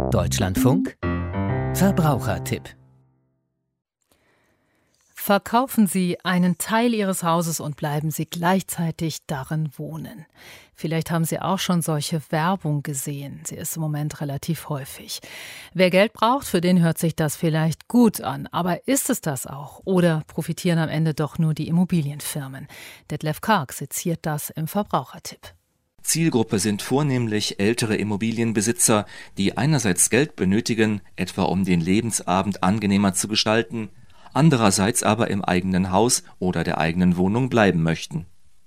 Deutschlandfunk Verbrauchertipp. Verkaufen Sie einen Teil Ihres Hauses und bleiben Sie gleichzeitig darin wohnen. Vielleicht haben Sie auch schon solche Werbung gesehen. Sie ist im Moment relativ häufig. Wer Geld braucht, für den hört sich das vielleicht gut an. Aber ist es das auch? Oder profitieren am Ende doch nur die Immobilienfirmen? Detlef Karg seziert das im Verbrauchertipp. Zielgruppe sind vornehmlich ältere Immobilienbesitzer, die einerseits Geld benötigen, etwa um den Lebensabend angenehmer zu gestalten, andererseits aber im eigenen Haus oder der eigenen Wohnung bleiben möchten.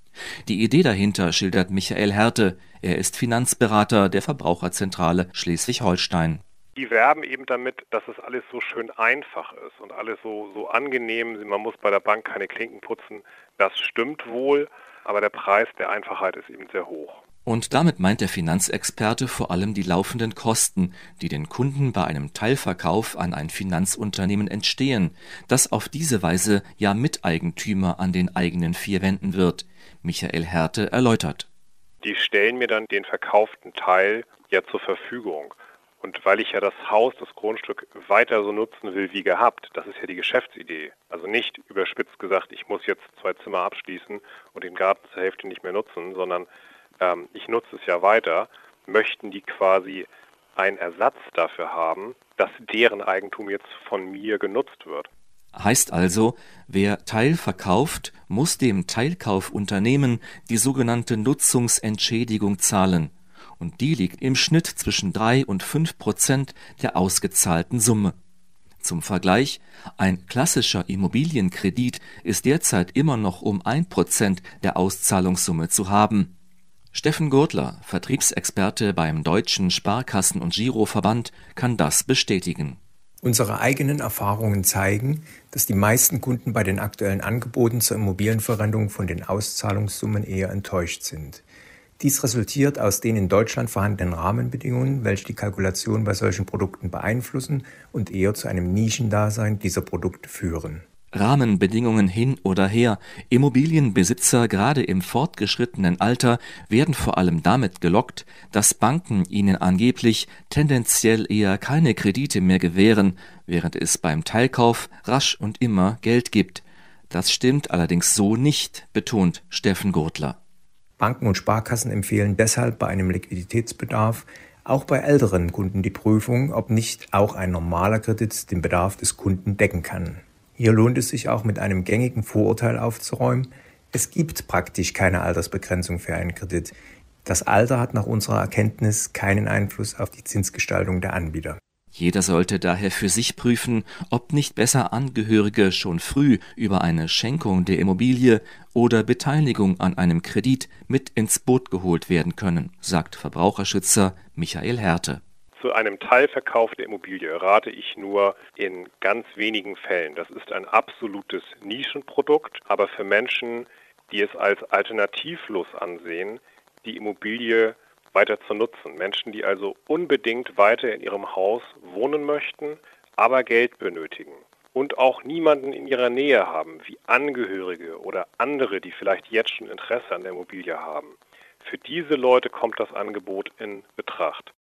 Die Idee dahinter schildert Michael Härte. Er ist Finanzberater der Verbraucherzentrale Schleswig-Holstein. Die werben eben damit, dass es alles so schön einfach ist und alles so angenehm. Man muss bei der Bank keine Klinken putzen. Das stimmt wohl, aber der Preis der Einfachheit ist eben sehr hoch. Und damit meint der Finanzexperte vor allem die laufenden Kosten, die den Kunden bei einem Teilverkauf an ein Finanzunternehmen entstehen, das auf diese Weise ja Miteigentümer an den eigenen vier Wänden wird. Michael Härte erläutert. Die stellen mir dann den verkauften Teil ja zur Verfügung. Und weil ich ja das Haus, das Grundstück weiter so nutzen will wie gehabt, das ist ja die Geschäftsidee. Also nicht überspitzt gesagt, ich muss jetzt 2 Zimmer abschließen und den Garten zur Hälfte nicht mehr nutzen, sondern ich nutze es ja weiter, möchten die quasi einen Ersatz dafür haben, dass deren Eigentum jetzt von mir genutzt wird. Heißt also, wer Teil verkauft, muss dem Teilkaufunternehmen die sogenannte Nutzungsentschädigung zahlen. Und die liegt im Schnitt zwischen 3 und 5% der ausgezahlten Summe. Zum Vergleich, ein klassischer Immobilienkredit ist derzeit immer noch um 1% der Auszahlungssumme zu haben. Steffen Gurtler, Vertriebsexperte beim Deutschen Sparkassen- und Giroverband, kann das bestätigen. Unsere eigenen Erfahrungen zeigen, dass die meisten Kunden bei den aktuellen Angeboten zur Immobilienverrentung von den Auszahlungssummen eher enttäuscht sind. Dies resultiert aus den in Deutschland vorhandenen Rahmenbedingungen, welche die Kalkulation bei solchen Produkten beeinflussen und eher zu einem Nischendasein dieser Produkte führen. Rahmenbedingungen hin oder her, Immobilienbesitzer gerade im fortgeschrittenen Alter werden vor allem damit gelockt, dass Banken ihnen angeblich tendenziell eher keine Kredite mehr gewähren, während es beim Teilkauf rasch und immer Geld gibt. Das stimmt allerdings so nicht, betont Steffen Gurtler. Banken und Sparkassen empfehlen deshalb bei einem Liquiditätsbedarf auch bei älteren Kunden die Prüfung, ob nicht auch ein normaler Kredit den Bedarf des Kunden decken kann. Hier lohnt es sich auch mit einem gängigen Vorurteil aufzuräumen. Es gibt praktisch keine Altersbegrenzung für einen Kredit. Das Alter hat nach unserer Erkenntnis keinen Einfluss auf die Zinsgestaltung der Anbieter. Jeder sollte daher für sich prüfen, ob nicht besser Angehörige schon früh über eine Schenkung der Immobilie oder Beteiligung an einem Kredit mit ins Boot geholt werden können, sagt Verbraucherschützer Michael Härte. Zu einem Teilverkauf der Immobilie rate ich nur in ganz wenigen Fällen. Das ist ein absolutes Nischenprodukt, aber für Menschen, die es als alternativlos ansehen, die Immobilie weiter zu nutzen. Menschen, die also unbedingt weiter in ihrem Haus wohnen möchten, aber Geld benötigen und auch niemanden in ihrer Nähe haben, wie Angehörige oder andere, die vielleicht jetzt schon Interesse an der Immobilie haben. Für diese Leute kommt das Angebot in Betracht.